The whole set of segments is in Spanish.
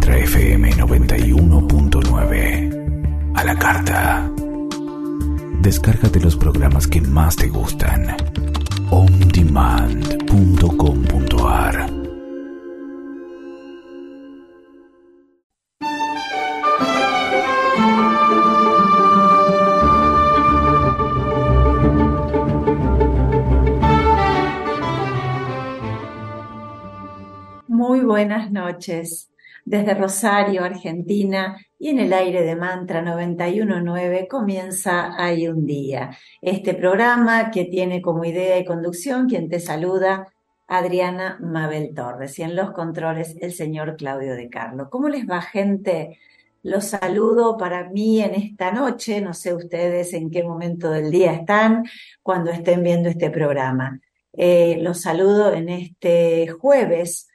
Mantra FM 91.9. A la carta. Descárgate los programas que más te gustan. ondemand.com.ar. Muy buenas noches. Desde Rosario, Argentina, y en el aire de Mantra 91.9 comienza Hay un Día. Este programa que tiene como idea y conducción quien te saluda, Adriana Mabel Torres, y en los controles el señor Claudio De Carlo. ¿Cómo les va, gente? Los saludo para mí en esta noche, no sé ustedes en qué momento del día están cuando estén viendo este programa. Los saludo en este jueves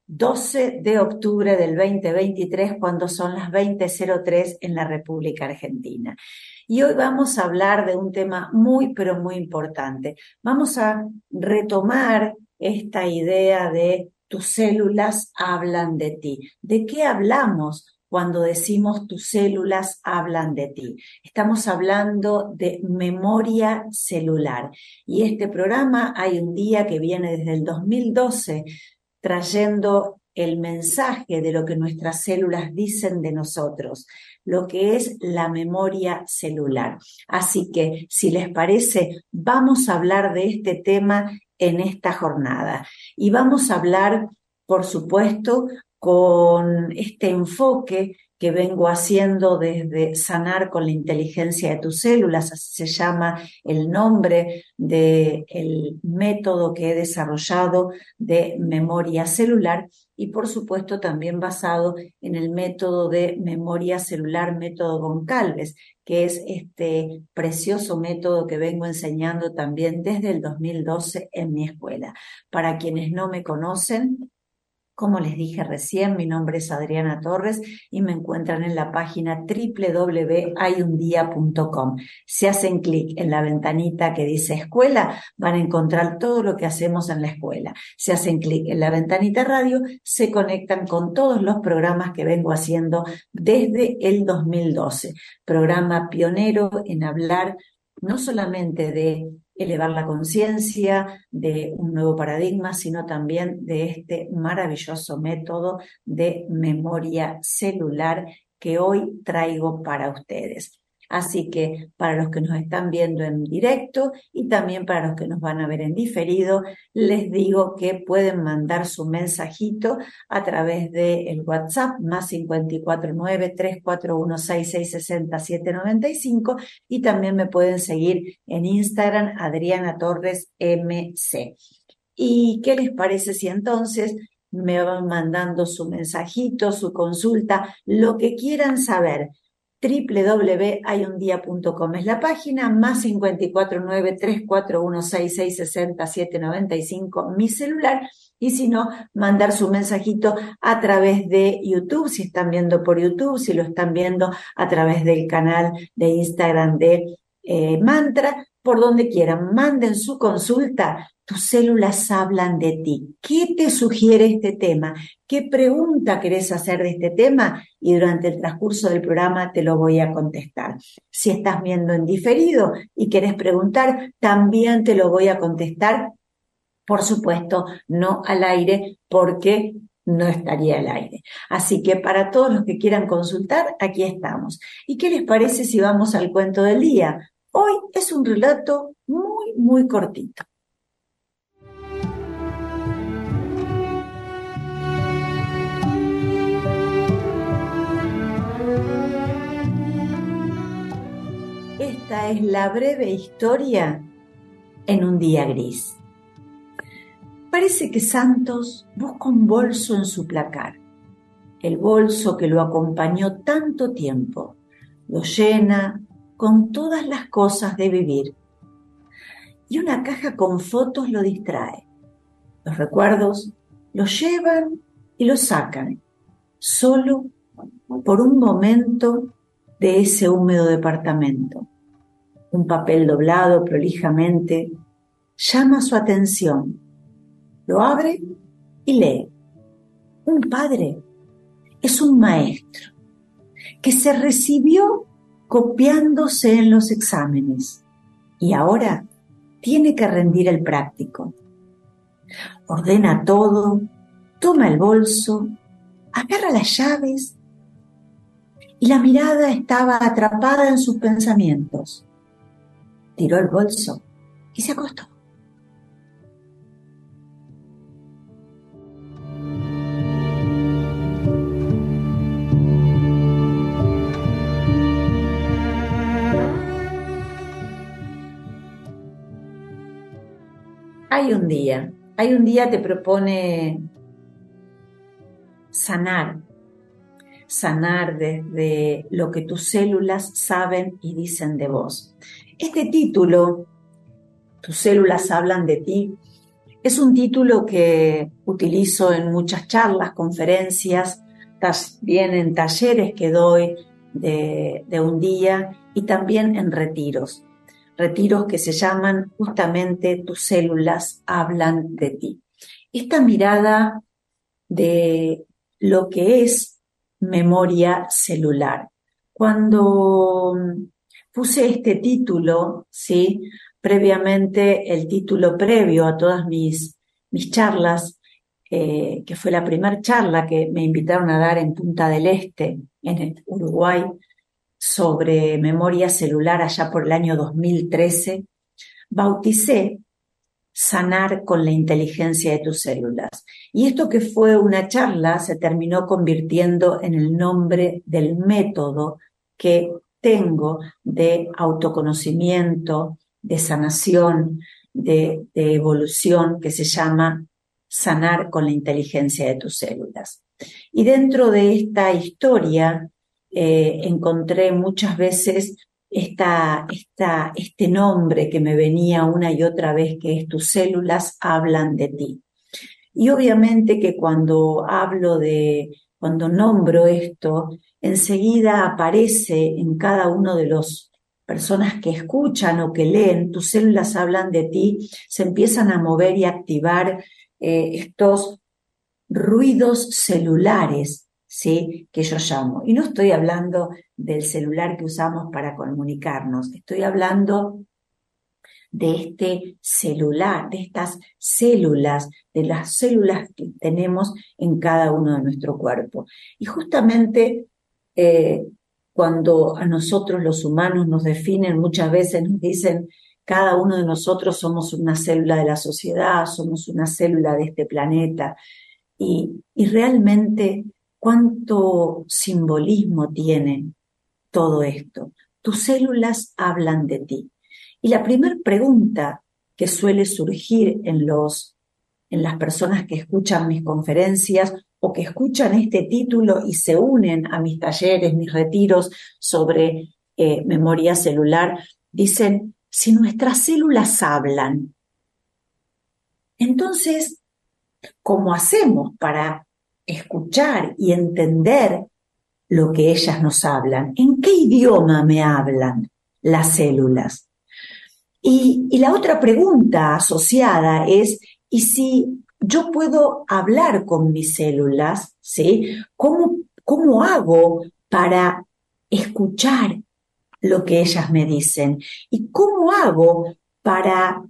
12 de octubre del 2023, cuando son las 20:03 en la República Argentina. Y hoy vamos a hablar de un tema muy, pero muy importante. Vamos a retomar esta idea de tus células hablan de ti. ¿De qué hablamos cuando decimos tus células hablan de ti? Estamos hablando de memoria celular. Y este programa Hay un Día que viene desde el 2012, trayendo el mensaje de lo que nuestras células dicen de nosotros, lo que es la memoria celular. Así que, si les parece, vamos a hablar de este tema en esta jornada. Y vamos a hablar, por supuesto, con este enfoque que vengo haciendo desde Sanar con la Inteligencia de tus Células, así se llama el nombre del método que he desarrollado de memoria celular, y por supuesto también basado en el método de memoria celular, método Goncalves, que es este precioso método que vengo enseñando también desde el 2012 en mi escuela. Para quienes no me conocen, como les dije recién, mi nombre es Adriana Torres y me encuentran en la página www.hayundia.com. Si hacen clic en la ventanita que dice escuela, van a encontrar todo lo que hacemos en la escuela. Si hacen clic en la ventanita radio, se conectan con todos los programas que vengo haciendo desde el 2012. Programa pionero en hablar no solamente de elevar la conciencia, de un nuevo paradigma, sino también de este maravilloso método de memoria celular que hoy traigo para ustedes. Así que para los que nos están viendo en directo y también para los que nos van a ver en diferido, les digo que pueden mandar su mensajito a través del WhatsApp más 549-3416666795, y también me pueden seguir en Instagram, Adriana Torres MC. ¿Y qué les parece si entonces me van mandando su mensajito, su consulta, lo que quieran saber? www.hayundia.com es la página, más 549-3416666795 mi celular, y si no, mandar su mensajito a través de YouTube, si están viendo por YouTube, si lo están viendo a través del canal de Instagram de Mantra, por donde quieran, manden su consulta. Tus células hablan de ti. ¿Qué te sugiere este tema? ¿Qué pregunta querés hacer de este tema? Y durante el transcurso del programa te lo voy a contestar. Si estás viendo en diferido y querés preguntar, también te lo voy a contestar. Por supuesto, no al aire, porque no estaría al aire. Así que para todos los que quieran consultar, aquí estamos. ¿Y qué les parece si vamos al cuento del día? Hoy es un relato muy, muy cortito. Esta es la breve historia en un día gris. Parece que Santos busca un bolso en su placar, el bolso que lo acompañó tanto tiempo. Lo llena con todas las cosas de vivir, y una caja con fotos lo distrae. Los recuerdos lo llevan y lo sacan, solo por un momento, de ese húmedo departamento. Un papel doblado prolijamente llama su atención. Lo abre y lee. Un padre es un maestro que se recibió copiándose en los exámenes y ahora tiene que rendir el práctico. Ordena todo, toma el bolso, agarra las llaves y la mirada estaba atrapada en sus pensamientos. Tiró el bolso y se acostó. Hay un día te propone sanar desde lo que tus células saben y dicen de vos. Este título, Tus células hablan de ti, es un título que utilizo en muchas charlas, conferencias, también en talleres que doy de un día y también en retiros que se llaman justamente Tus células hablan de ti. Esta mirada de lo que es memoria celular. Cuando puse este título, ¿sí? Previamente, el título previo a todas mis charlas, que fue la primera charla que me invitaron a dar en Punta del Este, en el Uruguay, sobre memoria celular allá por el año 2013, bauticé Sanar con la inteligencia de tus células. Y esto que fue una charla se terminó convirtiendo en el nombre del método que tengo de autoconocimiento, de sanación, de evolución, que se llama Sanar con la inteligencia de tus células. Y dentro de esta historia encontré muchas veces este nombre que me venía una y otra vez, que es Tus células hablan de ti. Y obviamente que cuando nombro esto, enseguida aparece en cada uno de los personas que escuchan o que leen Tus células hablan de ti, se empiezan a mover y activar estos ruidos celulares, ¿sí? Que yo llamo. Y no estoy hablando del celular que usamos para comunicarnos, estoy hablando de este celular, de estas células, de las células que tenemos en cada uno de nuestro cuerpo. Y justamente cuando a nosotros los humanos nos definen, muchas veces nos dicen, cada uno de nosotros somos una célula de la sociedad, somos una célula de este planeta. Y realmente, ¿cuánto simbolismo tiene todo esto? Tus células hablan de ti. Y la primera pregunta que suele surgir en las personas que escuchan mis conferencias o que escuchan este título y se unen a mis talleres, mis retiros sobre memoria celular, dicen, si nuestras células hablan, entonces, ¿cómo hacemos para escuchar y entender lo que ellas nos hablan? ¿En qué idioma me hablan las células? Y la otra pregunta asociada es, ¿y si yo puedo hablar con mis células? ¿Sí? ¿Cómo hago para escuchar lo que ellas me dicen? ¿Y cómo hago para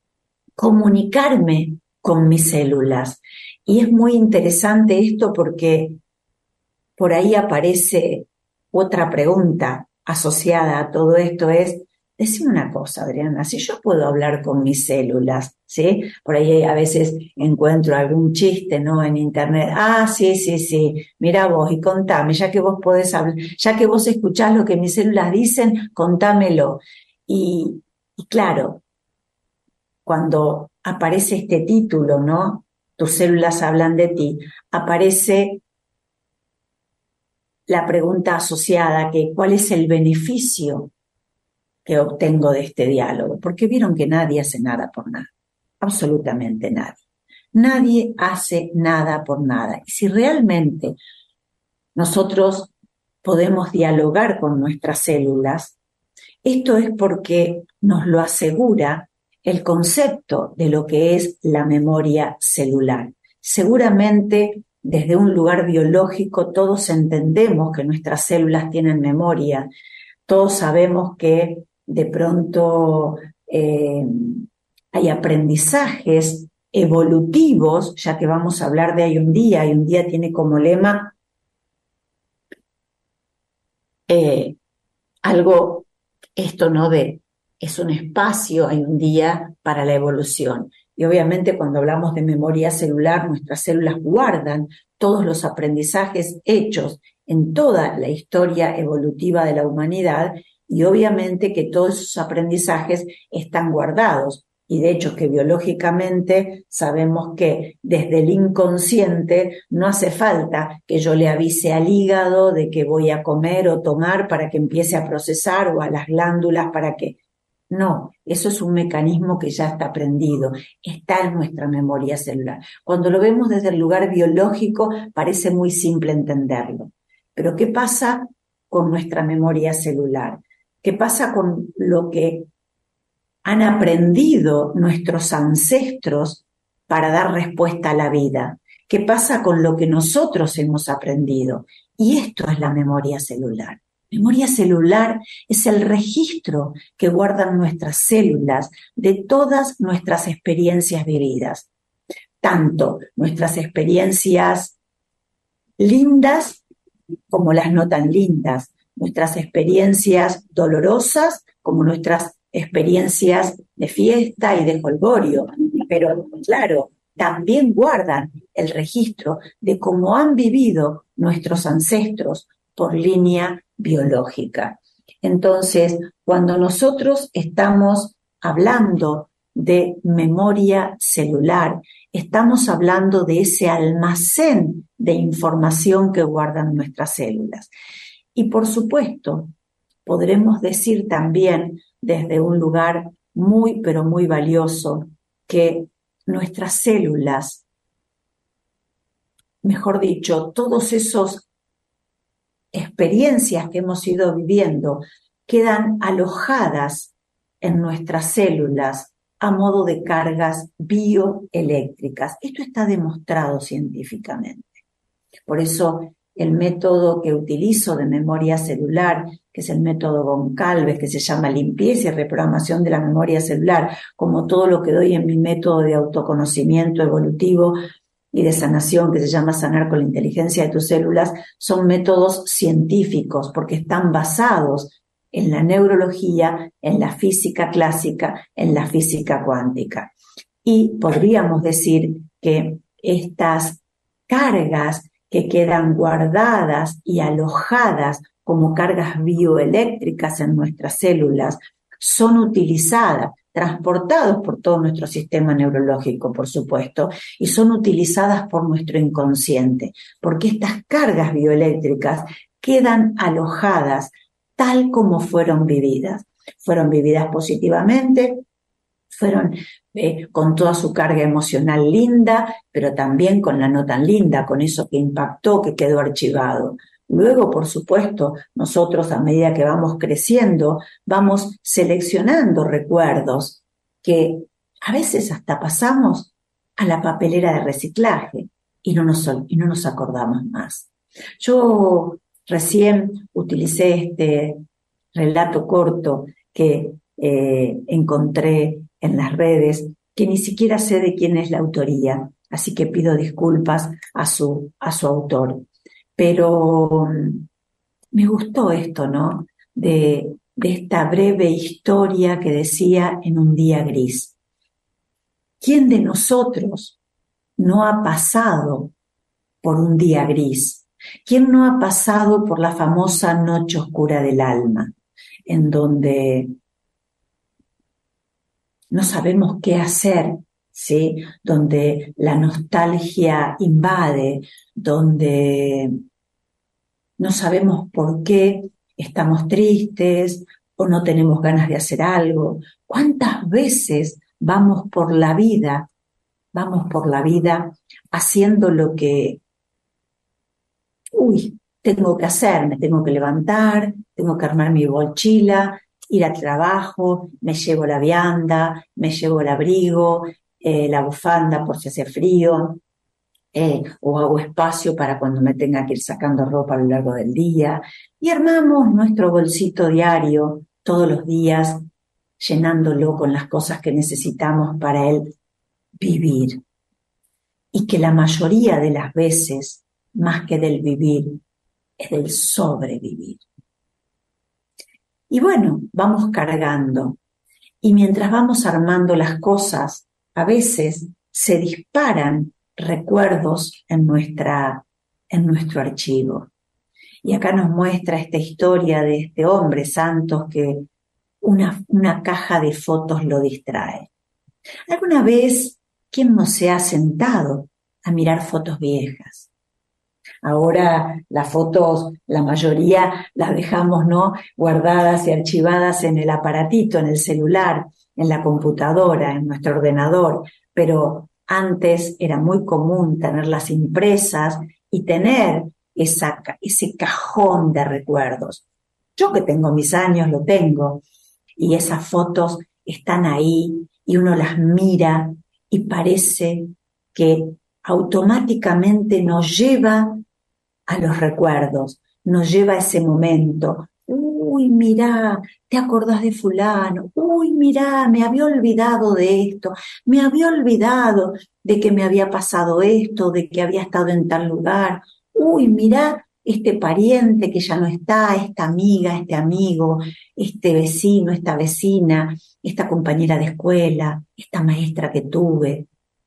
comunicarme con mis células? Y es muy interesante esto porque por ahí aparece otra pregunta asociada a todo esto, es, decime una cosa, Adriana, si yo puedo hablar con mis células, ¿sí? Por ahí a veces encuentro algún chiste, ¿no? En internet, sí, mira vos y contame, ya que vos podés hablar, ya que vos escuchás lo que mis células dicen, contámelo. Y claro, cuando aparece este título, ¿no? Tus células hablan de ti, aparece la pregunta asociada, que ¿cuál es el beneficio que obtengo de este diálogo? Porque vieron que nadie hace nada por nada, absolutamente nadie. Nadie hace nada por nada. Y si realmente nosotros podemos dialogar con nuestras células, esto es porque nos lo asegura el concepto de lo que es la memoria celular. Seguramente desde un lugar biológico todos entendemos que nuestras células tienen memoria, todos sabemos que de pronto hay aprendizajes evolutivos, ya que vamos a hablar de Hay un día tiene como lema algo, esto no de, es un espacio, hay un día para la evolución. Y obviamente cuando hablamos de memoria celular, nuestras células guardan todos los aprendizajes hechos en toda la historia evolutiva de la humanidad y obviamente que todos esos aprendizajes están guardados. Y de hecho que biológicamente sabemos que desde el inconsciente no hace falta que yo le avise al hígado de que voy a comer o tomar para que empiece a procesar o a las glándulas para que... No, eso es un mecanismo que ya está aprendido, está en nuestra memoria celular. Cuando lo vemos desde el lugar biológico parece muy simple entenderlo. Pero ¿qué pasa con nuestra memoria celular? ¿Qué pasa con lo que han aprendido nuestros ancestros para dar respuesta a la vida? ¿Qué pasa con lo que nosotros hemos aprendido? Y esto es la memoria celular. Memoria celular es el registro que guardan nuestras células de todas nuestras experiencias vividas, tanto nuestras experiencias lindas como las no tan lindas, nuestras experiencias dolorosas como nuestras experiencias de fiesta y de jolgorio, pero claro, también guardan el registro de cómo han vivido nuestros ancestros por línea biológica. Entonces, cuando nosotros estamos hablando de memoria celular, estamos hablando de ese almacén de información que guardan nuestras células. Y por supuesto, podremos decir también desde un lugar muy, pero muy valioso, que nuestras células, mejor dicho, todos esos experiencias que hemos ido viviendo quedan alojadas en nuestras células a modo de cargas bioeléctricas. Esto está demostrado científicamente. Por eso el método que utilizo de memoria celular, que es el método Goncalves, que se llama limpieza y reprogramación de la memoria celular, como todo lo que doy en mi método de autoconocimiento evolutivo y de sanación, que se llama Sanar con la inteligencia de tus células, son métodos científicos porque están basados en la neurología, en la física clásica, en la física cuántica. Y podríamos decir que estas cargas que quedan guardadas y alojadas como cargas bioeléctricas en nuestras células son utilizadas, transportados por todo nuestro sistema neurológico, por supuesto, y son utilizadas por nuestro inconsciente, porque estas cargas bioeléctricas quedan alojadas tal como fueron vividas. Fueron vividas positivamente, fueron con toda su carga emocional linda, pero también con la no tan linda, con eso que impactó, que quedó archivado. Luego, por supuesto, nosotros a medida que vamos creciendo, vamos seleccionando recuerdos que a veces hasta pasamos a la papelera de reciclaje y no nos acordamos más. Yo recién utilicé este relato corto que encontré en las redes, que ni siquiera sé de quién es la autoría, así que pido disculpas a su autor. Pero me gustó esto, ¿no? De esta breve historia que decía en un día gris. ¿Quién de nosotros no ha pasado por un día gris? ¿Quién no ha pasado por la famosa noche oscura del alma, en donde no sabemos qué hacer, ¿sí? Donde la nostalgia invade, donde no sabemos por qué estamos tristes o no tenemos ganas de hacer algo? ¿Cuántas veces vamos por la vida haciendo lo que, tengo que hacer? Me tengo que levantar, tengo que armar mi mochila, ir al trabajo, me llevo la vianda, me llevo el abrigo, la bufanda por si hace frío, o hago espacio para cuando me tenga que ir sacando ropa a lo largo del día, y armamos nuestro bolsito diario todos los días, llenándolo con las cosas que necesitamos para el vivir. Y que la mayoría de las veces, más que del vivir, es del sobrevivir. Y bueno, vamos cargando. Y mientras vamos armando las cosas, a veces se disparan recuerdos en nuestro archivo. Y acá nos muestra esta historia de este hombre, Santos, que una caja de fotos lo distrae. ¿Alguna vez quién no se ha sentado a mirar fotos viejas? Ahora las fotos, la mayoría las dejamos, ¿no?, guardadas y archivadas en el aparatito, en el celular, en la computadora, en nuestro ordenador, pero antes era muy común tenerlas impresas y tener ese cajón de recuerdos. Yo que tengo mis años lo tengo, y esas fotos están ahí y uno las mira y parece que automáticamente nos lleva a los recuerdos, nos lleva a ese momento. Uy, mirá, ¿te acordás de fulano? Uy, mirá, me había olvidado de esto, me había olvidado de que me había pasado esto, de que había estado en tal lugar. Uy, mirá, este pariente que ya no está, esta amiga, este amigo, este vecino, esta vecina, esta compañera de escuela, esta maestra que tuve.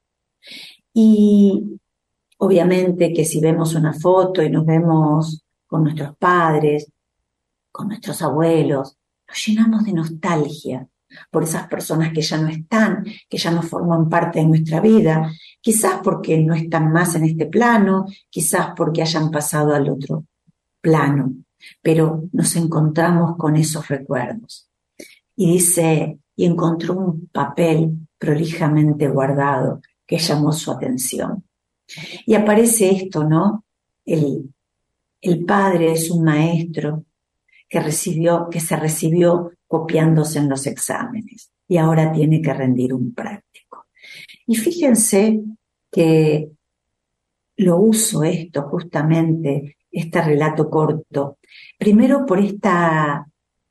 Y obviamente que si vemos una foto y nos vemos con nuestros padres, con nuestros abuelos, nos llenamos de nostalgia por esas personas que ya no están, que ya no forman parte de nuestra vida, quizás porque no están más en este plano, quizás porque hayan pasado al otro plano, pero nos encontramos con esos recuerdos. Y dice, y encontró un papel prolijamente guardado que llamó su atención. Y aparece esto, ¿no? El padre es un maestro que se recibió copiándose en los exámenes y ahora tiene que rendir un práctico. Y fíjense que lo uso esto justamente, este relato corto, primero por esta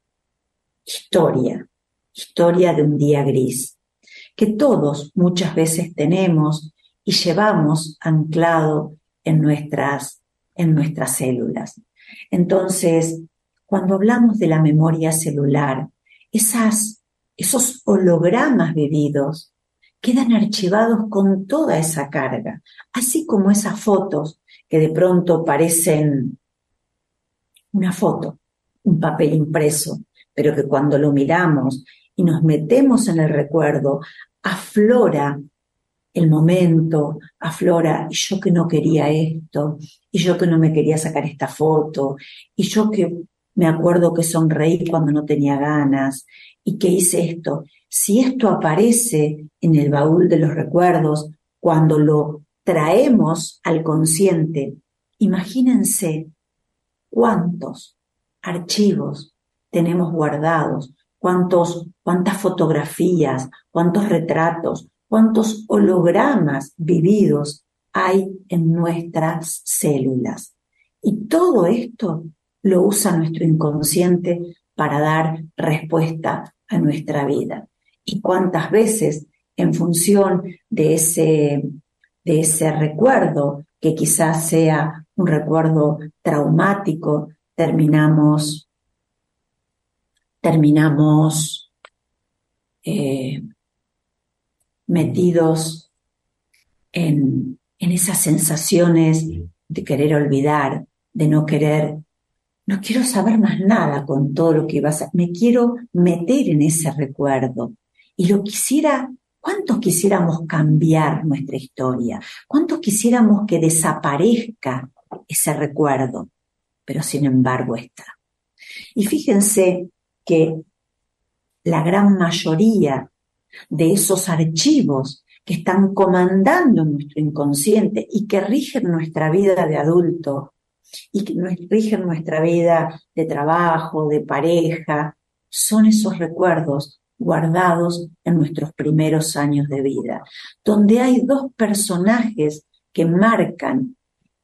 historia de un día gris, que todos muchas veces tenemos y llevamos anclado en nuestras células. Entonces, cuando hablamos de la memoria celular, esos hologramas vividos quedan archivados con toda esa carga, así como esas fotos que de pronto parecen una foto, un papel impreso, pero que cuando lo miramos y nos metemos en el recuerdo, aflora el momento, aflora, y yo que no quería esto, y yo que no me quería sacar esta foto, y yo que me acuerdo que sonreí cuando no tenía ganas, y que hice esto. Si esto aparece en el baúl de los recuerdos, cuando lo traemos al consciente, imagínense cuántos archivos tenemos guardados, cuántas fotografías, cuántos retratos, cuántos hologramas vividos hay en nuestras células. Y todo esto lo usa nuestro inconsciente para dar respuesta a nuestra vida. Y cuántas veces, en función de ese recuerdo, que quizás sea un recuerdo traumático, terminamos metidos en esas sensaciones de querer olvidar, de no quiero saber más nada con todo lo que iba a hacer, me quiero meter en ese recuerdo. Y ¿cuántos quisiéramos cambiar nuestra historia? ¿Cuántos quisiéramos que desaparezca ese recuerdo? Pero sin embargo está. Y fíjense que la gran mayoría de esos archivos que están comandando nuestro inconsciente y que rigen nuestra vida de adulto y que rigen nuestra vida de trabajo, de pareja, son esos recuerdos guardados en nuestros primeros años de vida, donde hay dos personajes que marcan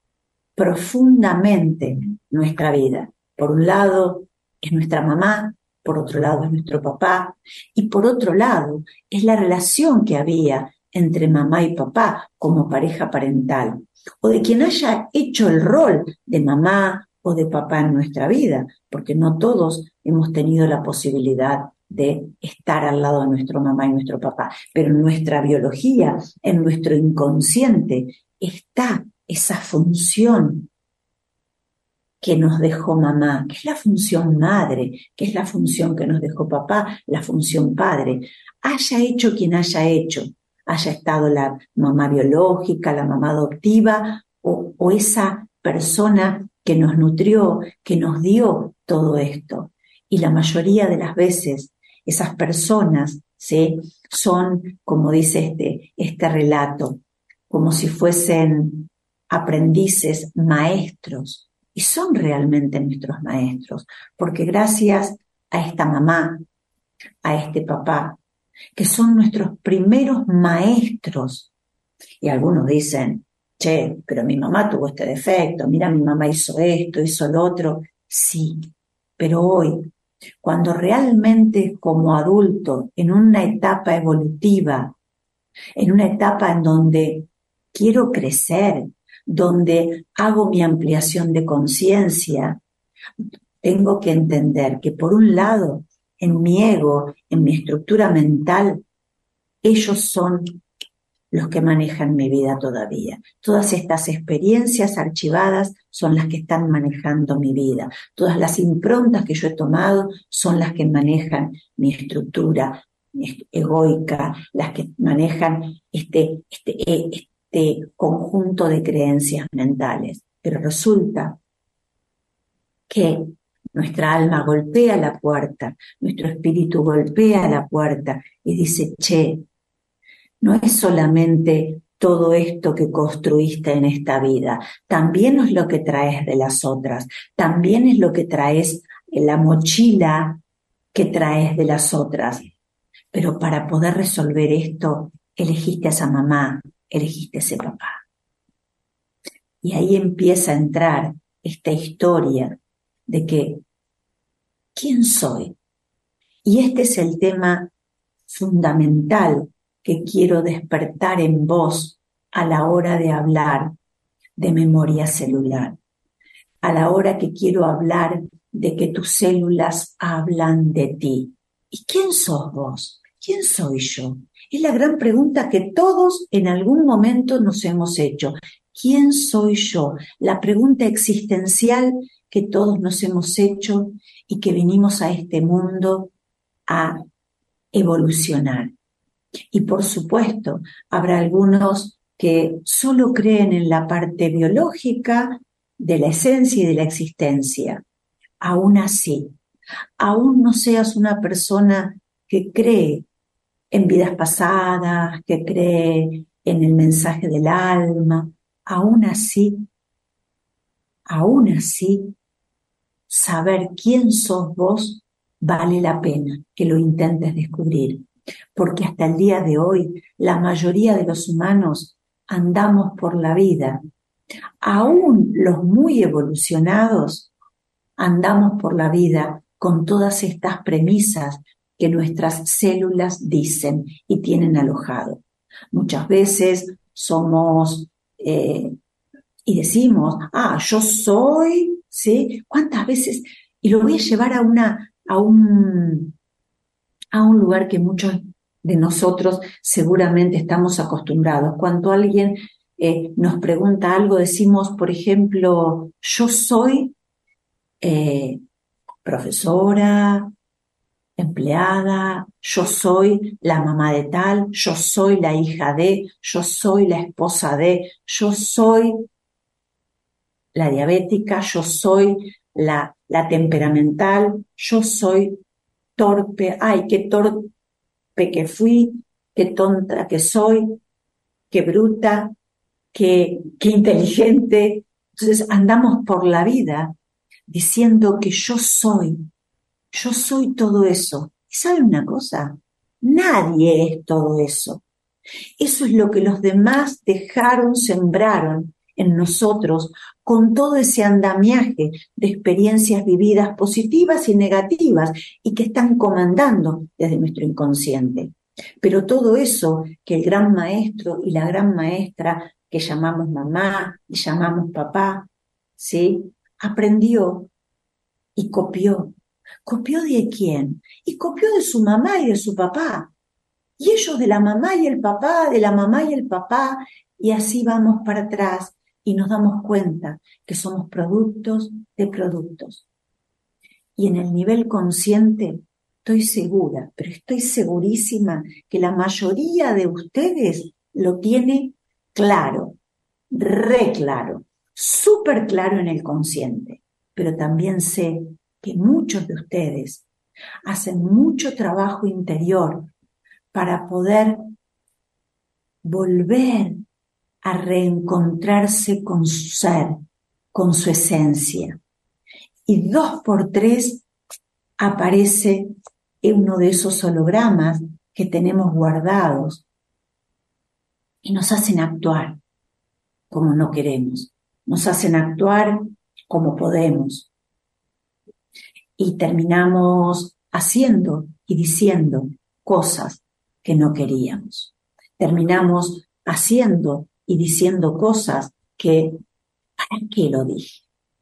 profundamente nuestra vida. Por un lado es nuestra mamá, por otro lado es nuestro papá, y por otro lado es la relación que había entre mamá y papá como pareja parental, o de quien haya hecho el rol de mamá o de papá en nuestra vida, porque no todos hemos tenido la posibilidad de estar al lado de nuestra mamá y nuestro papá, pero en nuestra biología, en nuestro inconsciente, está esa función que nos dejó mamá, que es la función madre, que es la función que nos dejó papá, la función padre. Haya hecho quien haya hecho, haya estado la mamá biológica, la mamá adoptiva o esa persona que nos nutrió, que nos dio todo esto. Y la mayoría de las veces esas personas, ¿sí?, son, como dice este relato, como si fuesen aprendices, maestros, y son realmente nuestros maestros, porque gracias a esta mamá, a este papá, que son nuestros primeros maestros, y algunos dicen, che, pero mi mamá tuvo este defecto, mira, mi mamá hizo esto, hizo lo otro, sí, pero hoy, cuando realmente como adulto, en una etapa evolutiva, en una etapa en donde quiero crecer, donde hago mi ampliación de conciencia, tengo que entender que por un lado, en mi ego, en mi estructura mental, ellos son los que manejan mi vida todavía. Todas estas experiencias archivadas son las que están manejando mi vida. Todas las improntas que yo he tomado son las que manejan mi estructura egoica, las que manejan este conjunto de creencias mentales. Pero resulta que nuestra alma golpea la puerta, nuestro espíritu golpea la puerta y dice, che, no es solamente todo esto que construiste en esta vida, también es lo que traes de las otras, también es lo que traes en la mochila que traes de las otras. Pero para poder resolver esto, elegiste a esa mamá, elegiste a ese papá. Y ahí empieza a entrar esta historia de que, ¿quién soy? Y este es el tema fundamental que quiero despertar en vos a la hora de hablar de memoria celular, a la hora que quiero hablar de que tus células hablan de ti. ¿Y quién sos vos? ¿Quién soy yo? Es la gran pregunta que todos en algún momento nos hemos hecho. ¿Quién soy yo? La pregunta existencial que todos nos hemos hecho y que vinimos a este mundo a evolucionar. Y por supuesto, habrá algunos que solo creen en la parte biológica de la esencia y de la existencia. Aún así, aún no seas una persona que cree en vidas pasadas, que cree en el mensaje del alma, aún así, saber quién sos vos vale la pena que lo intentes descubrir. Porque hasta el día de hoy, la mayoría de los humanos andamos por la vida. Aún los muy evolucionados andamos por la vida con todas estas premisas que nuestras células dicen y tienen alojado. Muchas veces somos y decimos, yo soy, ¿sí? ¿Cuántas veces? Y lo voy a llevar a un lugar que muchos de nosotros seguramente estamos acostumbrados. Cuando alguien nos pregunta algo, decimos, por ejemplo, yo soy profesora, empleada, yo soy la mamá de tal, yo soy la hija de, yo soy la esposa de, yo soy la diabética, yo soy la temperamental, yo soy torpe, qué torpe que fui, qué tonta que soy, qué bruta, qué inteligente. Entonces andamos por la vida diciendo que yo soy todo eso. ¿Y saben una cosa? Nadie es todo eso. Eso es lo que los demás dejaron, sembraron en nosotros con todo ese andamiaje de experiencias vividas positivas y negativas y que están comandando desde nuestro inconsciente. Pero todo eso que el gran maestro y la gran maestra que llamamos mamá y llamamos papá, ¿sí?, aprendió y copió. ¿Copió de quién? Y copió de su mamá y de su papá. Y ellos de la mamá y el papá, de la mamá y el papá, y así vamos para atrás y nos damos cuenta que somos productos de productos. Y en el nivel consciente estoy segura, pero estoy segurísima que la mayoría de ustedes lo tiene claro, re claro, súper claro en el consciente. Pero también sé que muchos de ustedes hacen mucho trabajo interior para poder volver a reencontrarse con su ser, con su esencia. Y 2x3 aparece uno de esos hologramas que tenemos guardados y nos hacen actuar como no queremos, nos hacen actuar como podemos y terminamos haciendo y diciendo cosas que no queríamos. Terminamos haciendo y diciendo cosas que, ¿para qué lo dije?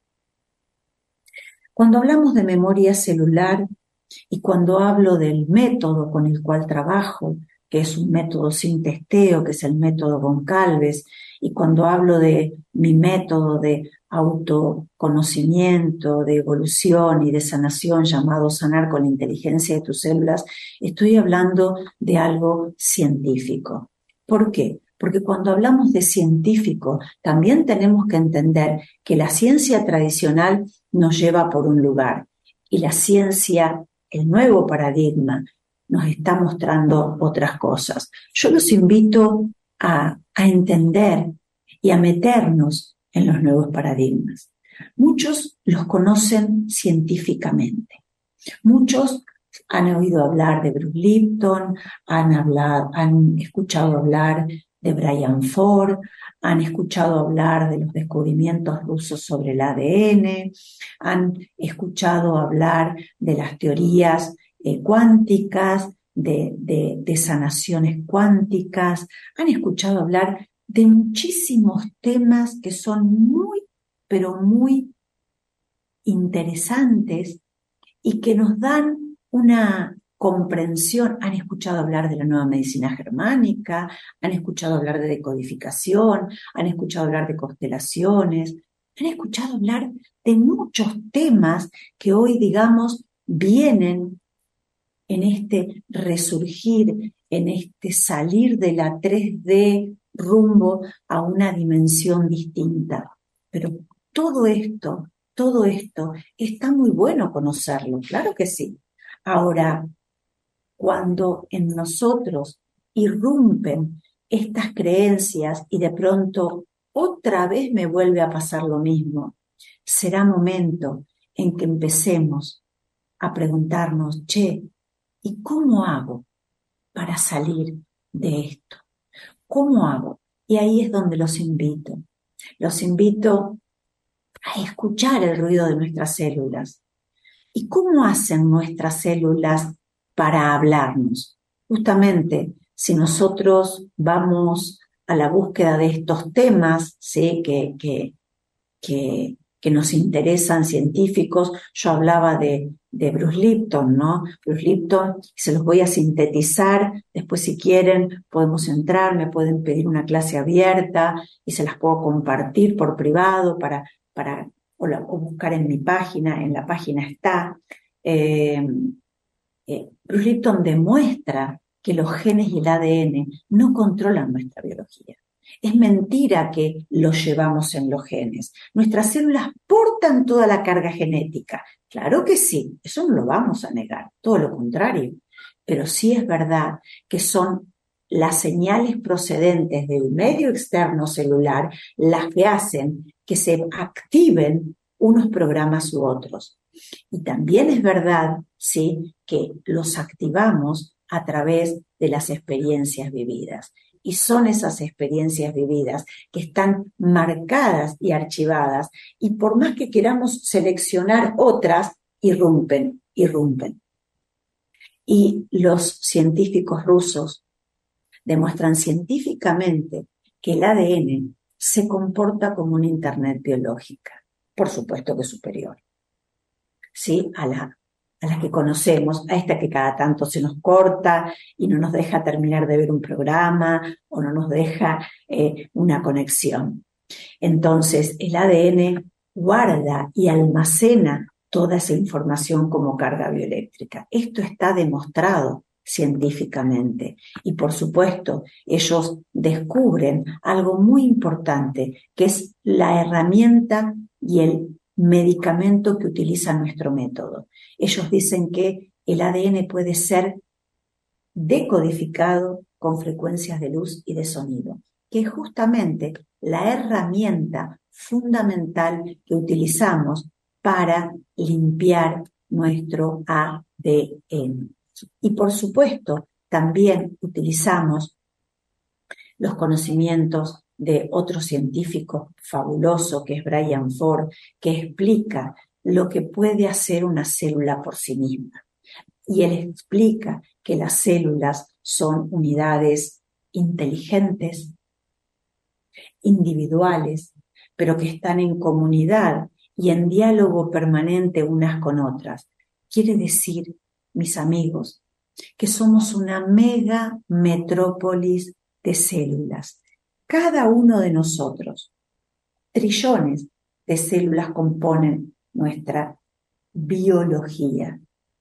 Cuando hablamos de memoria celular y cuando hablo del método con el cual trabajo, que es un método sin testeo, que es el método Goncalves, y cuando hablo de mi método de autoconocimiento, de evolución y de sanación llamado Sanar con la inteligencia de tus células, estoy hablando de algo científico. ¿Por qué? Porque cuando hablamos de científico, también tenemos que entender que la ciencia tradicional nos lleva por un lugar y la ciencia, el nuevo paradigma, nos está mostrando otras cosas. Yo los invito a entender y a meternos en los nuevos paradigmas. Muchos los conocen científicamente. Muchos han oído hablar de Bruce Lipton, han escuchado hablar de Brian Ford, han escuchado hablar de los descubrimientos rusos sobre el ADN, han escuchado hablar de las teorías cuánticas, de sanaciones cuánticas, han escuchado hablar de muchísimos temas que son muy, pero muy interesantes y que nos dan una comprensión. Han escuchado hablar de la nueva medicina germánica, han escuchado hablar de decodificación, han escuchado hablar de constelaciones, han escuchado hablar de muchos temas que hoy, digamos, vienen en este resurgir, en este salir de la 3D rumbo a una dimensión distinta. Pero todo esto está muy bueno conocerlo, claro que sí. Ahora, cuando en nosotros irrumpen estas creencias y de pronto otra vez me vuelve a pasar lo mismo, será momento en que empecemos a preguntarnos, che, ¿y cómo hago para salir de esto? ¿Cómo hago? Y ahí es donde los invito. Los invito a escuchar el ruido de nuestras células. ¿Y cómo hacen nuestras células para hablarnos? Justamente, si nosotros vamos a la búsqueda de estos temas, ¿sí?, que nos interesan científicos, yo hablaba de Bruce Lipton, ¿no? Bruce Lipton, se los voy a sintetizar, después si quieren podemos entrar, me pueden pedir una clase abierta y se las puedo compartir por privado o buscar en mi página, en la página está. Bruce Lipton demuestra que los genes y el ADN no controlan nuestra biología. Es mentira que lo llevamos en los genes. Nuestras células portan toda la carga genética. Claro que sí, eso no lo vamos a negar, todo lo contrario. Pero sí es verdad que son las señales procedentes del medio externo celular las que hacen que se activen unos programas u otros. Y también es verdad, sí, que los activamos a través de las experiencias vividas. y son esas experiencias vividas que están marcadas y archivadas, y por más que queramos seleccionar otras, irrumpen. Y los científicos rusos demuestran científicamente que el ADN se comporta como una Internet biológica, por supuesto que superior, ¿sí? A la que conocemos, a esta que cada tanto se nos corta y no nos deja terminar de ver un programa o no nos deja una conexión. Entonces, el ADN guarda y almacena toda esa información como carga bioeléctrica. Esto está demostrado científicamente. Y por supuesto, ellos descubren algo muy importante, que es la herramienta y el medicamento que utiliza nuestro método. Ellos dicen que el ADN puede ser decodificado con frecuencias de luz y de sonido, que es justamente la herramienta fundamental que utilizamos para limpiar nuestro ADN. Y por supuesto, también utilizamos los conocimientos de otro científico fabuloso que es Brian Ford, que explica lo que puede hacer una célula por sí misma. Y él explica que las células son unidades inteligentes, individuales, pero que están en comunidad y en diálogo permanente unas con otras. Quiere decir, mis amigos, que somos una mega metrópolis de células. Cada uno de nosotros, trillones de células componen nuestra biología.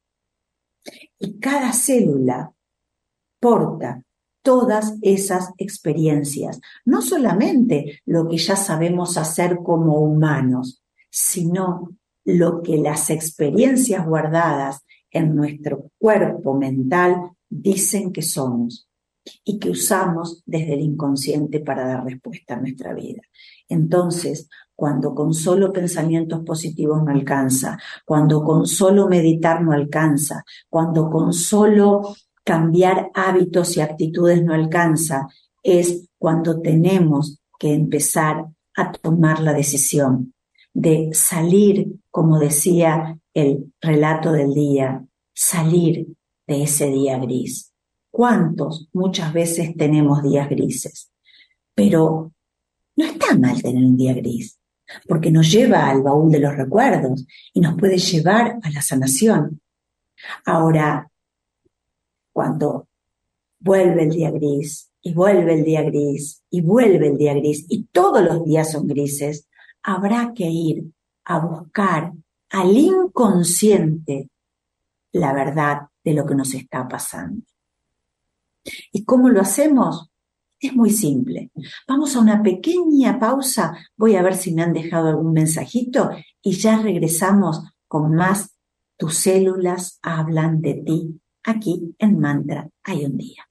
Y cada célula porta todas esas experiencias, no solamente lo que ya sabemos hacer como humanos, sino lo que las experiencias guardadas en nuestro cuerpo mental dicen que somos y que usamos desde el inconsciente para dar respuesta a nuestra vida. Entonces, cuando con solo pensamientos positivos no alcanza, cuando con solo meditar no alcanza, cuando con solo cambiar hábitos y actitudes no alcanza, es cuando tenemos que empezar a tomar la decisión de salir, como decía el relato del día, salir de ese día gris. ¿Cuántos muchas veces tenemos días grises? Pero no está mal tener un día gris, porque nos lleva al baúl de los recuerdos y nos puede llevar a la sanación. Ahora, cuando vuelve el día gris, y vuelve el día gris, y vuelve el día gris, y todos los días son grises, habrá que ir a buscar al inconsciente la verdad de lo que nos está pasando. ¿Y cómo lo hacemos? Es muy simple. Vamos a una pequeña pausa. Voy a ver si me han dejado algún mensajito y ya regresamos con más. Tus células hablan de ti. Aquí en Mantra hay un día.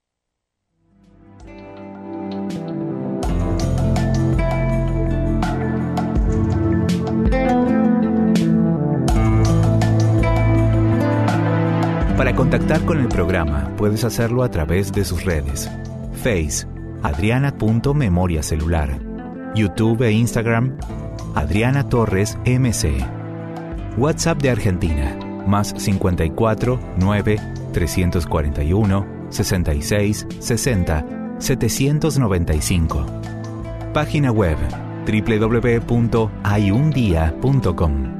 Para contactar con el programa puedes hacerlo a través de sus redes. Face, Adriana.memoriacelular. YouTube e Instagram, Adriana Torres MC. WhatsApp de Argentina, más 54 9 341 66 60 795. Página web www.hayundia.com.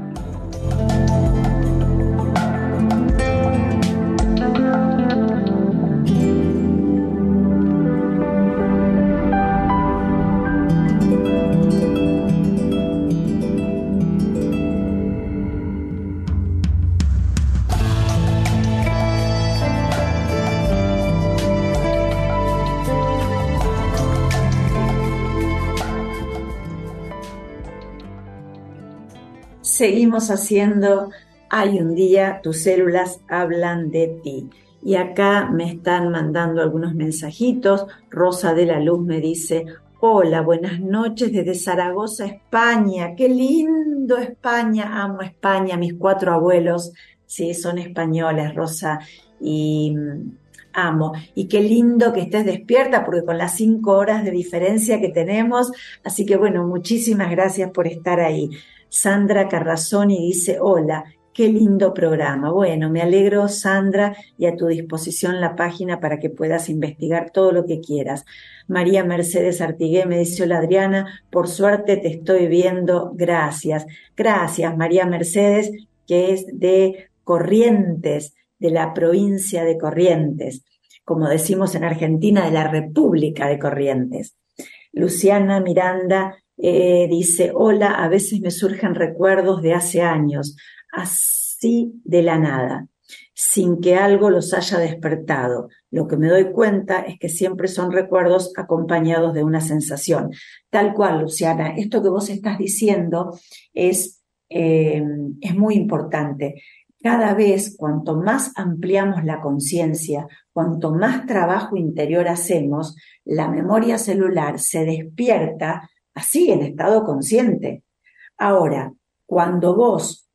Seguimos haciendo Hay un día, tus células hablan de ti. Y acá me están mandando algunos mensajitos. Rosa de la Luz me dice: hola, buenas noches desde Zaragoza, España. Qué lindo España, amo España. Mis 4 abuelos, sí, son españoles, Rosa. Y Amo. Y qué lindo que estés despierta, porque con las 5 horas de diferencia que tenemos, así que bueno, muchísimas gracias por estar ahí. Sandra Carrazoni dice, hola, qué lindo programa. Bueno, me alegro, Sandra, y a tu disposición la página para que puedas investigar todo lo que quieras. María Mercedes Artigué me dice, hola Adriana, por suerte te estoy viendo, gracias. Gracias, María Mercedes, que es de Corrientes, de la provincia de Corrientes, como decimos en Argentina, de la República de Corrientes. Luciana Miranda dice, hola, a veces me surgen recuerdos de hace años, así de la nada, sin que algo los haya despertado. Lo que me doy cuenta es que siempre son recuerdos acompañados de una sensación. Tal cual, Luciana, esto que vos estás diciendo es muy importante. Cada vez, cuanto más ampliamos la conciencia, cuanto más trabajo interior hacemos, la memoria celular se despierta así en estado consciente. Ahora, cuando vos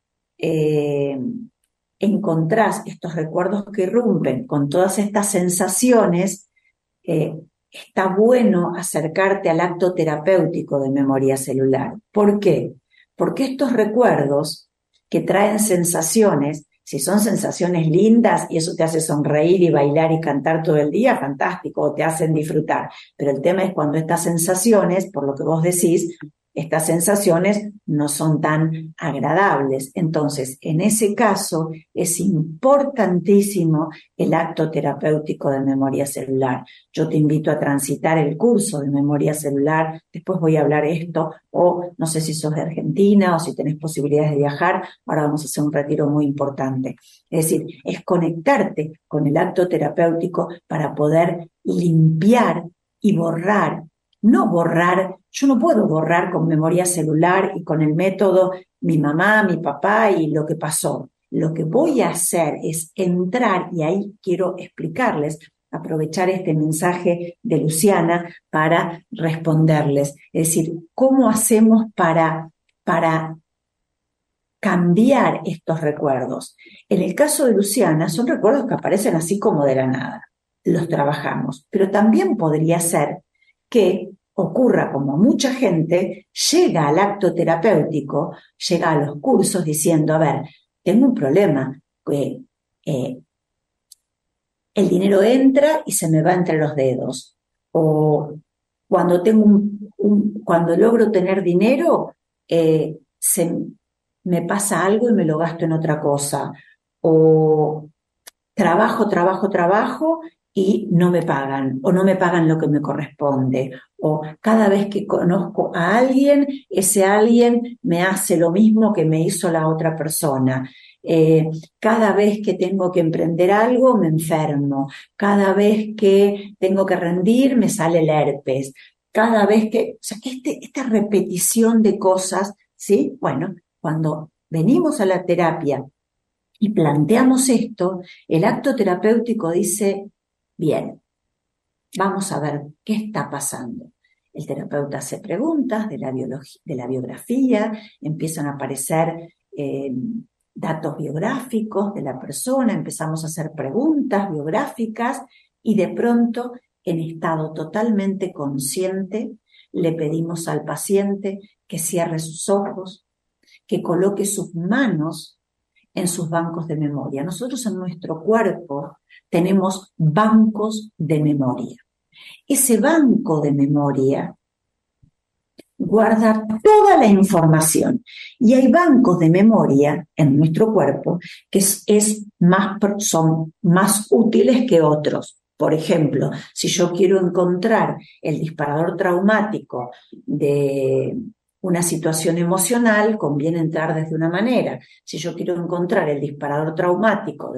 encontrás estos recuerdos que irrumpen con todas estas sensaciones, está bueno acercarte al acto terapéutico de memoria celular. ¿Por qué? Porque estos recuerdos que traen sensaciones, si son sensaciones lindas y eso te hace sonreír y bailar y cantar todo el día, fantástico, o te hacen disfrutar. Pero el tema es cuando estas sensaciones, por lo que vos decís, estas sensaciones no son tan agradables. Entonces, en ese caso, es importantísimo el acto terapéutico de memoria celular. Yo te invito a transitar el curso de memoria celular, después voy a hablar esto, o no sé si sos de Argentina o si tenés posibilidades de viajar, ahora vamos a hacer un retiro muy importante. Es decir, es conectarte con el acto terapéutico para poder limpiar y borrar. No borrar, yo no puedo borrar con memoria celular y con el método mi mamá, mi papá y lo que pasó. Lo que voy a hacer es entrar, y ahí quiero explicarles, aprovechar este mensaje de Luciana para responderles. Es decir, ¿cómo hacemos para cambiar estos recuerdos? En el caso de Luciana, son recuerdos que aparecen así como de la nada. Los trabajamos, pero también podría ser que ocurra como mucha gente, llega al acto terapéutico, llega a los cursos diciendo, a ver, tengo un problema, el dinero entra y se me va entre los dedos, o cuando tengo cuando logro tener dinero, me pasa algo y me lo gasto en otra cosa, o trabajo y no me pagan, o no me pagan lo que me corresponde, o cada vez que conozco a alguien, ese alguien me hace lo mismo que me hizo la otra persona. Cada vez que tengo que emprender algo, me enfermo. Cada vez que tengo que rendir, me sale el herpes. Cada vez que, o sea, esta repetición de cosas, ¿sí? Bueno, cuando venimos a la terapia y planteamos esto, el acto terapéutico dice, bien, vamos a ver qué está pasando. El terapeuta hace preguntas de la biografía, empiezan a aparecer datos biográficos de la persona, empezamos a hacer preguntas biográficas y de pronto, en estado totalmente consciente, le pedimos al paciente que cierre sus ojos, que coloque sus manos en sus bancos de memoria. Nosotros en nuestro cuerpo tenemos bancos de memoria. Ese banco de memoria guarda toda la información y hay bancos de memoria en nuestro cuerpo que son más útiles que otros. Por ejemplo, si yo quiero encontrar el disparador traumático de una situación emocional, conviene entrar desde una manera. Si yo quiero encontrar el disparador traumático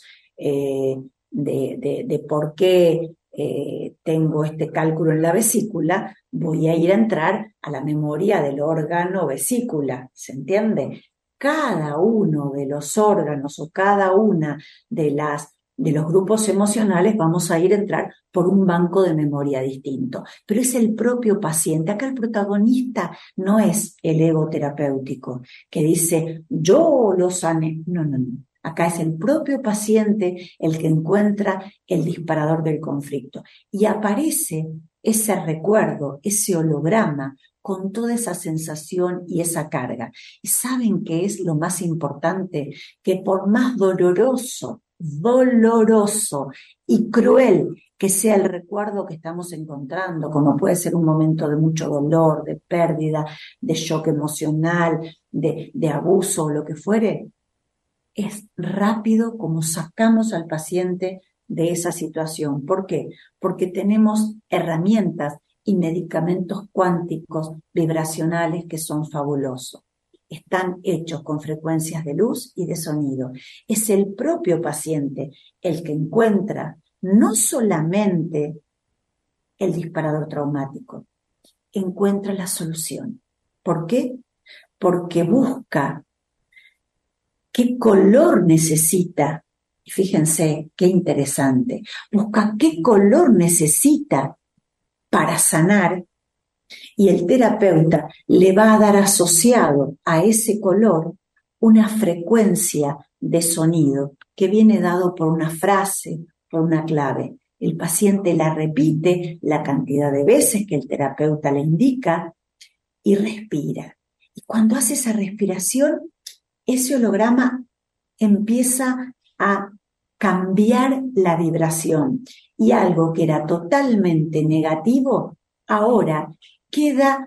de por qué tengo este cálculo en la vesícula, voy a ir a entrar a la memoria del órgano vesícula, ¿se entiende? Cada uno de los órganos o cada una de los grupos emocionales vamos a ir a entrar por un banco de memoria distinto. Pero es el propio paciente. Acá el protagonista no es el ego terapéutico que dice, yo lo sané. No. Acá es el propio paciente el que encuentra el disparador del conflicto. Y aparece ese recuerdo, ese holograma, con toda esa sensación y esa carga. ¿Y saben qué es lo más importante? Que por más doloroso y cruel que sea el recuerdo que estamos encontrando, como puede ser un momento de mucho dolor, de pérdida, de shock emocional, de abuso o lo que fuere, es rápido como sacamos al paciente de esa situación. ¿Por qué? Porque tenemos herramientas y medicamentos cuánticos vibracionales que son fabulosos. Están hechos con frecuencias de luz y de sonido. Es el propio paciente el que encuentra no solamente el disparador traumático, encuentra la solución. ¿Por qué? Porque busca qué color necesita. Y fíjense qué interesante. Busca qué color necesita para sanar, y el terapeuta le va a dar asociado a ese color una frecuencia de sonido que viene dado por una frase, por una clave. El paciente la repite la cantidad de veces que el terapeuta le indica y respira. Y cuando hace esa respiración, ese holograma empieza a cambiar la vibración, y algo que era totalmente negativo ahora queda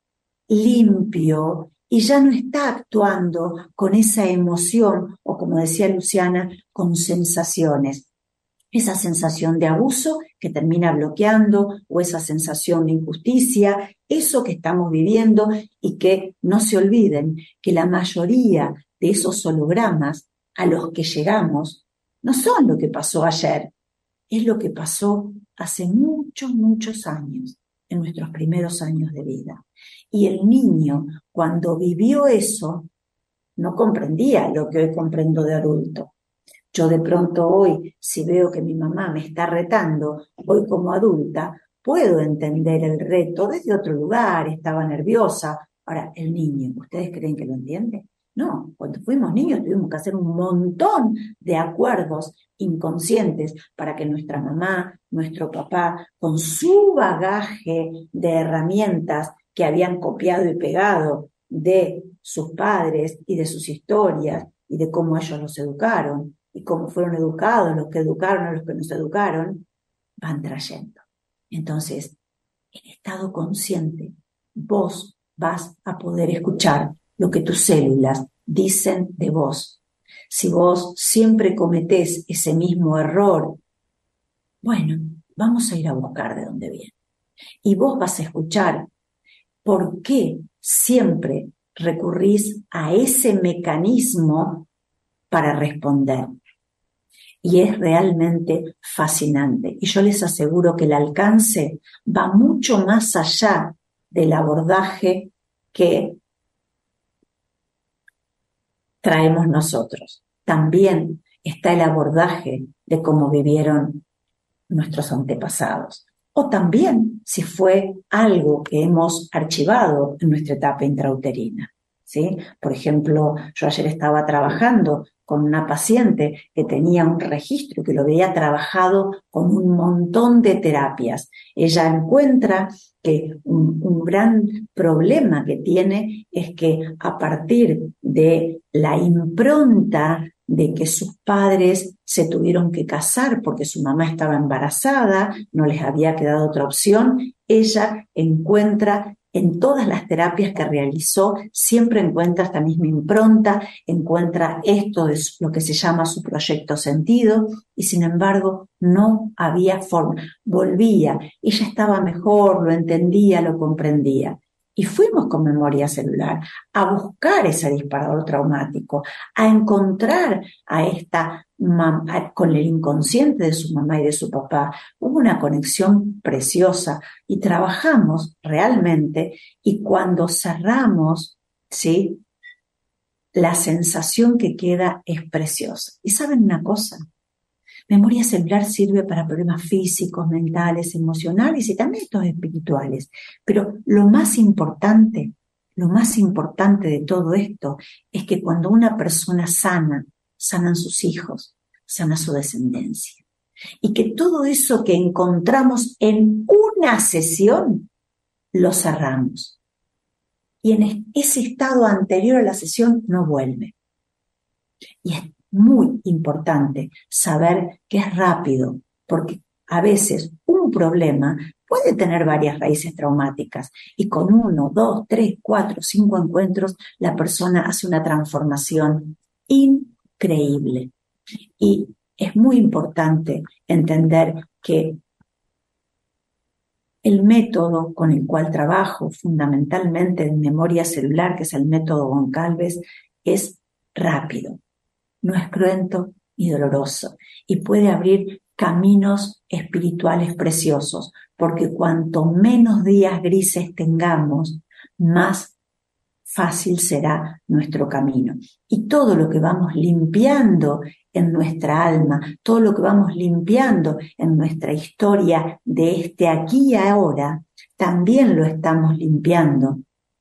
limpio y ya no está actuando con esa emoción o, como decía Luciana, con sensaciones. Esa sensación de abuso que termina bloqueando, o esa sensación de injusticia, eso que estamos viviendo, y que no se olviden que la mayoría de esos hologramas a los que llegamos no son lo que pasó ayer, es lo que pasó hace muchos años, en nuestros primeros años de vida. Y el niño, cuando vivió eso, no comprendía lo que hoy comprendo de adulto. Yo de pronto hoy, si veo que mi mamá me está retando, hoy como adulta, puedo entender el reto desde otro lugar, estaba nerviosa. Ahora, el niño, ¿ustedes creen que lo entiende? No, cuando fuimos niños tuvimos que hacer un montón de acuerdos inconscientes para que nuestra mamá, nuestro papá, con su bagaje de herramientas que habían copiado y pegado de sus padres y de sus historias y de cómo ellos los educaron y cómo fueron educados, los que educaron a los que nos educaron, van trayendo. Entonces, en estado consciente, vos vas a poder escuchar lo que tus células dicen de vos. Si vos siempre cometés ese mismo error, bueno, vamos a ir a buscar de dónde viene. Y vos vas a escuchar por qué siempre recurrís a ese mecanismo para responder. Y es realmente fascinante. Y yo les aseguro que el alcance va mucho más allá del abordaje que traemos nosotros. También está el abordaje de cómo vivieron nuestros antepasados. O también si fue algo que hemos archivado en nuestra etapa intrauterina, ¿sí? Por ejemplo, yo ayer estaba trabajando con una paciente que tenía un registro, que lo había trabajado con un montón de terapias. Ella encuentra que un gran problema que tiene es que a partir de la impronta de que sus padres se tuvieron que casar porque su mamá estaba embarazada, no les había quedado otra opción, ella encuentra en todas las terapias que realizó, siempre encuentra esta misma impronta, encuentra esto de lo que se llama su proyecto sentido, y sin embargo no había forma. Volvía, ella estaba mejor, lo entendía, lo comprendía. Y fuimos con memoria celular a buscar ese disparador traumático, a encontrar a esta mamá, con el inconsciente de su mamá y de su papá. Hubo una conexión preciosa y trabajamos realmente, y cuando cerramos, ¿sí?, la sensación que queda es preciosa. ¿Y saben una cosa? Memoria celular sirve para problemas físicos, mentales, emocionales y también estos espirituales. Pero lo más importante de todo esto es que cuando una persona sana sanan sus hijos, sana su descendencia. Y que todo eso que encontramos en una sesión, lo cerramos. Y en ese estado anterior a la sesión no vuelve. Y es muy importante saber que es rápido, porque a veces un problema puede tener varias raíces traumáticas y con 1, 2, 3, 4, 5 encuentros la persona hace una transformación increíble. Y es muy importante entender que el método con el cual trabajo fundamentalmente en memoria celular, que es el método Goncalves, es rápido, no es cruento ni doloroso y puede abrir caminos espirituales preciosos, porque cuanto menos días grises tengamos, más fácil será nuestro camino. Y todo lo que vamos limpiando en nuestra alma, todo lo que vamos limpiando en nuestra historia de este aquí y ahora, también lo estamos limpiando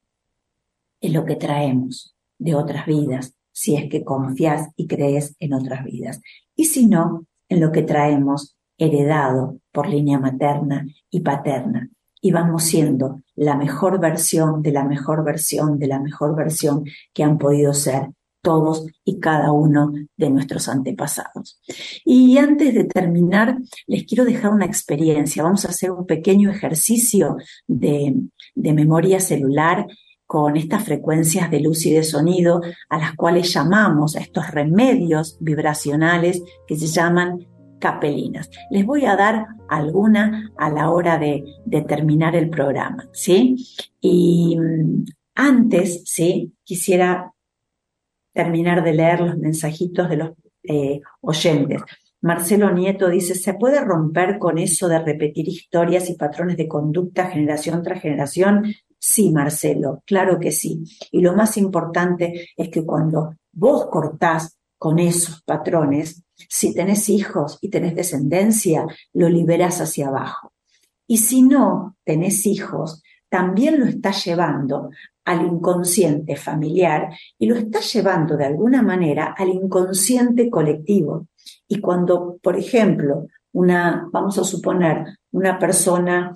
en lo que traemos de otras vidas, si es que confías y crees en otras vidas. Y si no, en lo que traemos heredado por línea materna y paterna. Y vamos siendo la mejor versión de la mejor versión de la mejor versión que han podido ser todos y cada uno de nuestros antepasados. Y antes de terminar, les quiero dejar una experiencia. Vamos a hacer un pequeño ejercicio de memoria celular con estas frecuencias de luz y de sonido a las cuales llamamos a estos remedios vibracionales que se llaman capelinas. Les voy a dar alguna a la hora de terminar el programa, ¿sí? Y antes, ¿sí? Quisiera terminar de leer los mensajitos de los oyentes. Marcelo Nieto dice, ¿se puede romper con eso de repetir historias y patrones de conducta generación tras generación? Sí, Marcelo, claro que sí. Y lo más importante es que cuando vos cortás con esos patrones, si tenés hijos y tenés descendencia, lo liberás hacia abajo. Y si no tenés hijos, también lo estás llevando al inconsciente familiar y lo estás llevando de alguna manera al inconsciente colectivo. Y cuando, por ejemplo, vamos a suponer, una persona,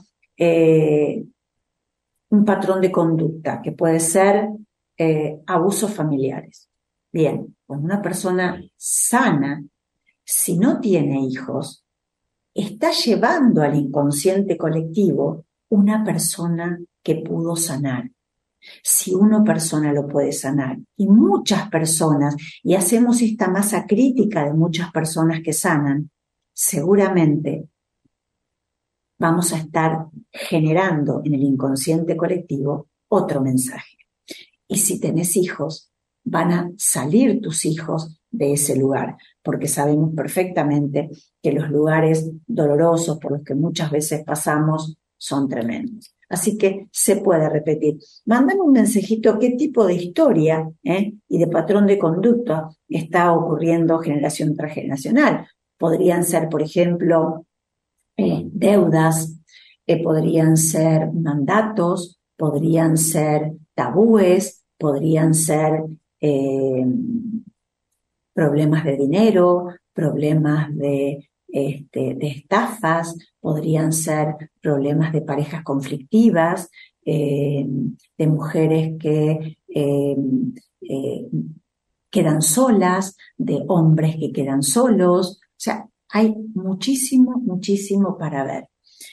un patrón de conducta que puede ser abusos familiares. Bien, cuando una persona sana, si no tiene hijos, está llevando al inconsciente colectivo una persona que pudo sanar. Si una persona lo puede sanar, y muchas personas, y hacemos esta masa crítica de muchas personas que sanan, seguramente vamos a estar generando en el inconsciente colectivo otro mensaje. Y si tenés hijos, van a salir tus hijos de ese lugar, porque sabemos perfectamente que los lugares dolorosos por los que muchas veces pasamos son tremendos. Así que se puede repetir. Mándame un mensajito qué tipo de historia y de patrón de conducta está ocurriendo generación tras generacional. Podrían ser, por ejemplo, deudas, podrían ser mandatos, podrían ser tabúes, podrían ser problemas de dinero, problemas de estafas, podrían ser problemas de parejas conflictivas, de mujeres que quedan solas, de hombres que quedan solos. O sea, hay muchísimo, muchísimo para ver.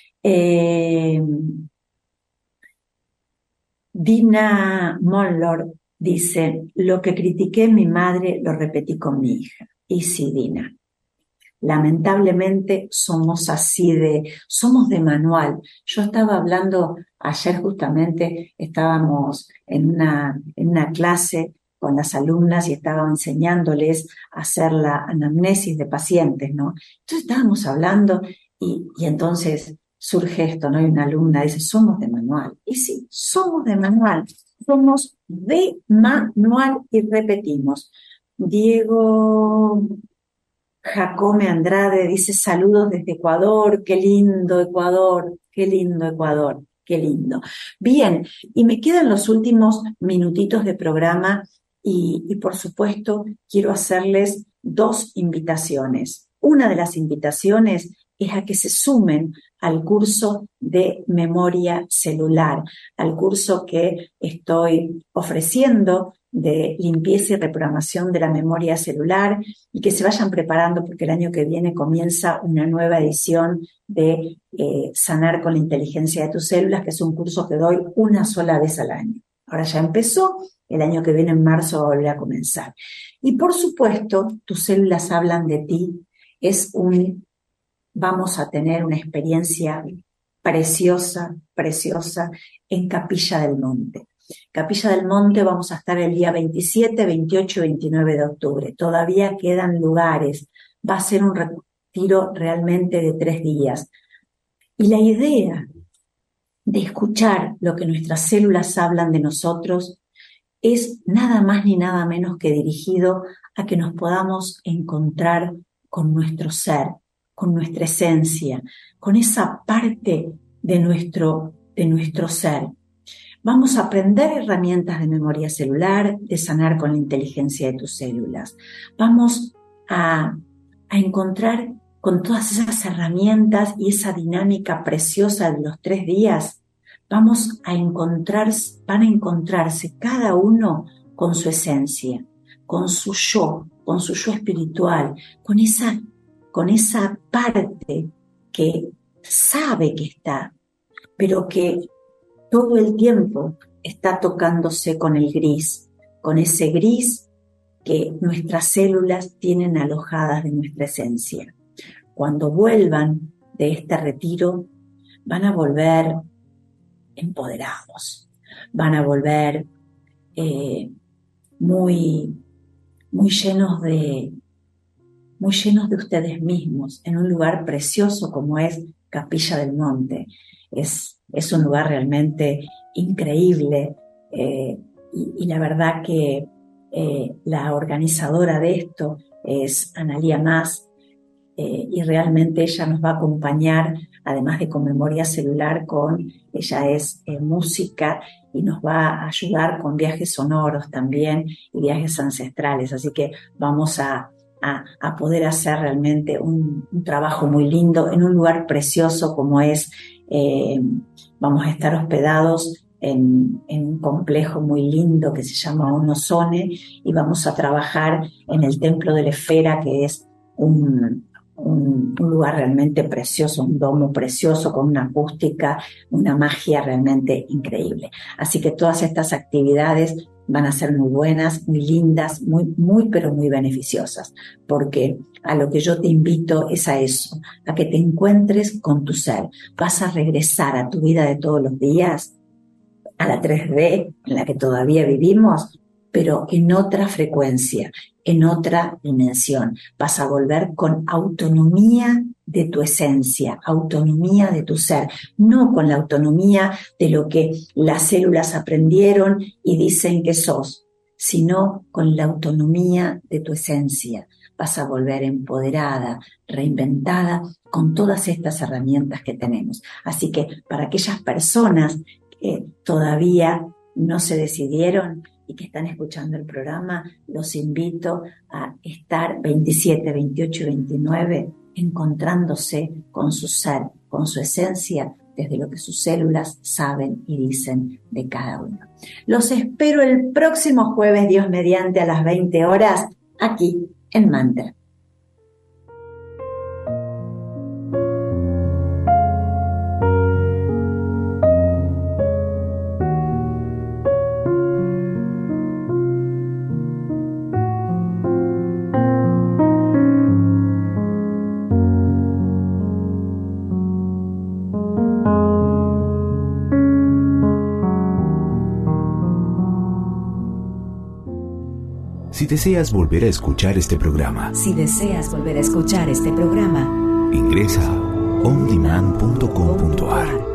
Dina Monlord dice, lo que critiqué en mi madre lo repetí con mi hija. Y sí, Dina, lamentablemente somos somos de manual. Yo estaba hablando ayer justamente, estábamos en una clase con las alumnas y estaba enseñándoles a hacer la anamnesis de pacientes, ¿no? Entonces estábamos hablando y entonces surge esto, ¿no? Y una alumna dice, somos de manual. Y sí, somos de manual. Somos de manual y repetimos. Diego Jacome Andrade dice, saludos desde Ecuador, qué lindo Ecuador, qué lindo Ecuador, qué lindo. Bien, y me quedan los últimos minutitos de programa y por supuesto quiero hacerles 2 invitaciones. Una de las invitaciones es a que se sumen al curso de memoria celular, al curso que estoy ofreciendo de limpieza y reprogramación de la memoria celular, y que se vayan preparando porque el año que viene comienza una nueva edición de Sanar con la inteligencia de tus células, que es un curso que doy una sola vez al año. Ahora ya empezó, el año que viene en marzo va a volver a comenzar. Y por supuesto, tus células hablan de ti. Vamos a tener una experiencia preciosa, preciosa en Capilla del Monte. Capilla del Monte vamos a estar el día 27, 28 y 29 de octubre. Todavía quedan lugares. Va a ser un retiro realmente de 3 días. Y la idea de escuchar lo que nuestras células hablan de nosotros es nada más ni nada menos que dirigido a que nos podamos encontrar con nuestro ser, con nuestra esencia, con esa parte de nuestro ser. Vamos a aprender herramientas de memoria celular, de sanar con la inteligencia de tus células. Vamos a encontrar con todas esas herramientas y esa dinámica preciosa de los 3 días, van a encontrarse cada uno con su esencia, con su yo espiritual, con esa parte que sabe que está, pero que todo el tiempo está tocándose con el gris, con ese gris que nuestras células tienen alojadas de nuestra esencia. Cuando vuelvan de este retiro, van a volver empoderados, van a volver muy llenos de ustedes mismos, en un lugar precioso como es Capilla del Monte. Es un lugar realmente increíble, y la verdad que la organizadora de esto es Analía Mas, y realmente ella nos va a acompañar, además de con memoria celular, ella es música y nos va a ayudar con viajes sonoros también y viajes ancestrales, así que vamos a poder hacer realmente un trabajo muy lindo en un lugar precioso como es. Vamos a estar hospedados en un complejo muy lindo que se llama Onosone, y vamos a trabajar en el Templo de la Esfera, que es un lugar realmente precioso, un domo precioso con una acústica, una magia realmente increíble. Así que todas estas actividades van a ser muy buenas, muy lindas, muy pero muy beneficiosas, porque a lo que yo te invito es a eso, a que te encuentres con tu ser. Vas a regresar a tu vida de todos los días, a la 3D en la que todavía vivimos, pero en otra frecuencia, en otra dimensión. Vas a volver con autonomía de tu esencia, autonomía de tu ser, no con la autonomía de lo que las células aprendieron y dicen que sos, sino con la autonomía de tu esencia. Vas a volver empoderada, reinventada, con todas estas herramientas que tenemos. Así que para aquellas personas que todavía no se decidieron y que están escuchando el programa, los invito a estar 27, 28 y 29 encontrándose con su ser, con su esencia, desde lo que sus células saben y dicen de cada uno. Los espero el próximo jueves, Dios mediante, a las 20 horas, aquí en Mantra. Si deseas volver a escuchar este programa, ingresa a ondemand.com.ar.